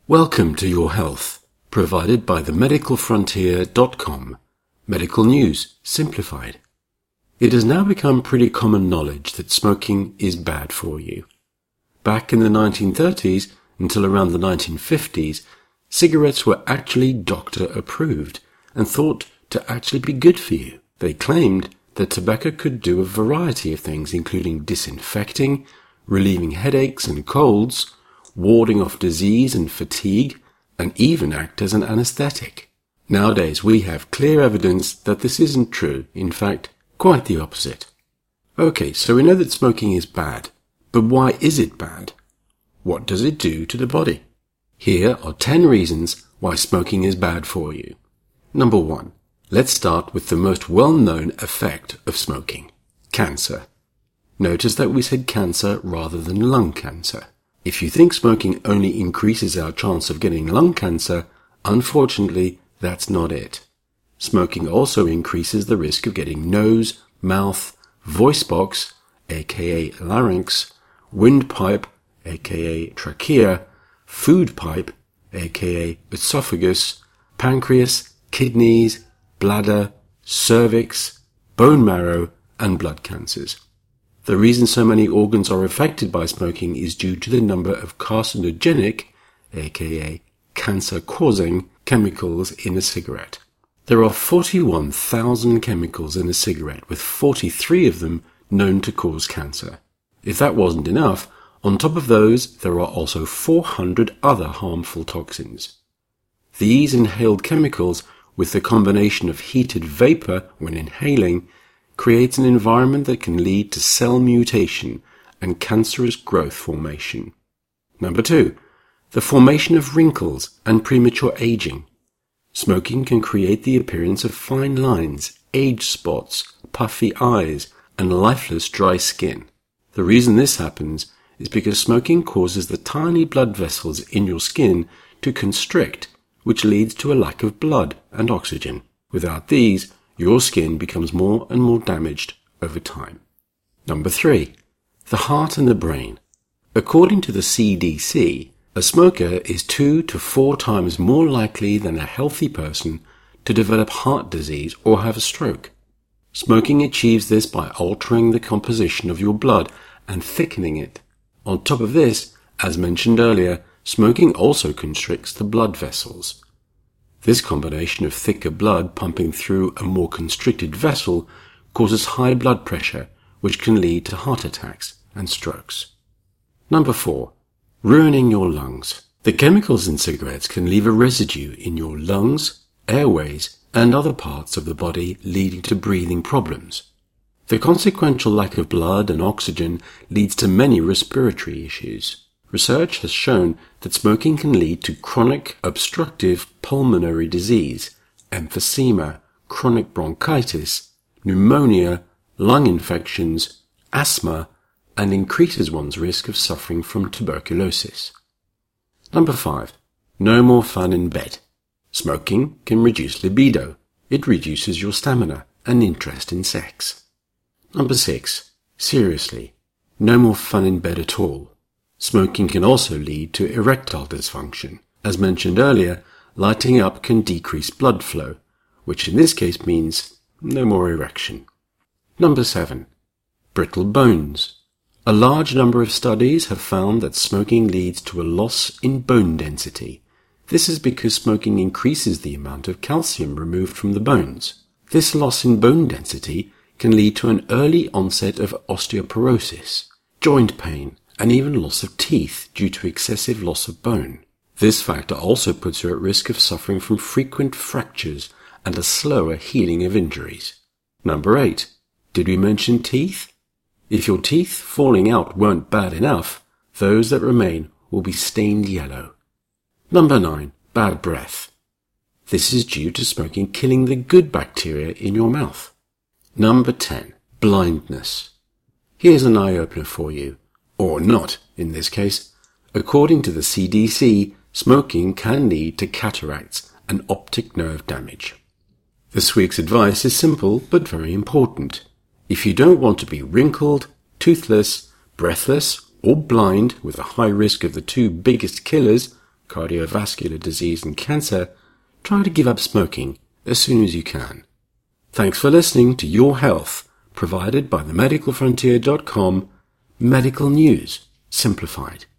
Welcome to Your Health, provided by themedicalfrontier.com. Medical news simplified. It has now become pretty common knowledge that smoking is bad for you. Back in the 1930s until around the 1950s, cigarettes were actually doctor approved and thought to actually be good for you. They claimed that tobacco could do a variety of things, including disinfecting, relieving headaches and colds, warding off disease and fatigue, and even act as an anesthetic. Nowadays we have clear evidence that this isn't true, in fact, quite the opposite. Okay, so we know that smoking is bad, but why is it bad? What does it do to the body? Here are 10 reasons why smoking is bad for you. Number 1. Let's start with the most well-known effect of smoking: cancer. Notice that we said cancer rather than lung cancer. If you think smoking only increases our chance of getting lung cancer, unfortunately, that's not it. Smoking also increases the risk of getting nose, mouth, voice box, aka larynx, windpipe, aka trachea, food pipe, aka esophagus, pancreas, kidneys, bladder, cervix, bone marrow, and blood cancers. The reason so many organs are affected by smoking is due to the number of carcinogenic, aka cancer-causing, chemicals in a cigarette. There are 41,000 chemicals in a cigarette, with 43 of them known to cause cancer. If that wasn't enough, on top of those, there are also 400 other harmful toxins. These inhaled chemicals, with the combination of heated vapor when inhaling, creates an environment that can lead to cell mutation and cancerous growth formation. Number 2. The formation of wrinkles and premature aging. Smoking can create the appearance of fine lines, age spots, puffy eyes, and lifeless dry skin. The reason this happens is because smoking causes the tiny blood vessels in your skin to constrict, which leads to a lack of blood and oxygen. Without these, your skin becomes more and more damaged over time. Number 3. The heart and the brain. According to the CDC, a smoker is 2 to 4 times more likely than a healthy person to develop heart disease or have a stroke. Smoking achieves this by altering the composition of your blood and thickening it. On top of this, as mentioned earlier, smoking also constricts the blood vessels. This combination of thicker blood pumping through a more constricted vessel causes high blood pressure, which can lead to heart attacks and strokes. Number 4. Ruining your lungs. The chemicals in cigarettes can leave a residue in your lungs, airways, and other parts of the body, leading to breathing problems. The consequential lack of blood and oxygen leads to many respiratory issues. Research has shown that smoking can lead to chronic obstructive pulmonary disease, emphysema, chronic bronchitis, pneumonia, lung infections, asthma, and increases one's risk of suffering from tuberculosis. Number 5. No more fun in bed. Smoking can reduce libido. It reduces your stamina and interest in sex. Number 6. Seriously, no more fun in bed at all. Smoking can also lead to erectile dysfunction. As mentioned earlier, lighting up can decrease blood flow, which in this case means no more erection. Number 7. Brittle bones. A large number of studies have found that smoking leads to a loss in bone density. This is because smoking increases the amount of calcium removed from the bones. This loss in bone density can lead to an early onset of osteoporosis, joint pain, and even loss of teeth due to excessive loss of bone. This factor also puts you at risk of suffering from frequent fractures and a slower healing of injuries. Number 8. Did we mention teeth? If your teeth falling out weren't bad enough, those that remain will be stained yellow. Number 9. Bad breath. This is due to smoking killing the good bacteria in your mouth. Number 10. Blindness. Here's an eye-opener for you. Or not, in this case. According to the CDC, smoking can lead to cataracts and optic nerve damage. This week's advice is simple but very important. If you don't want to be wrinkled, toothless, breathless, or blind with a high risk of the 2 biggest killers, cardiovascular disease and cancer, try to give up smoking as soon as you can. Thanks for listening to Your Health, provided by themedicalfrontier.com Medical News Simplified.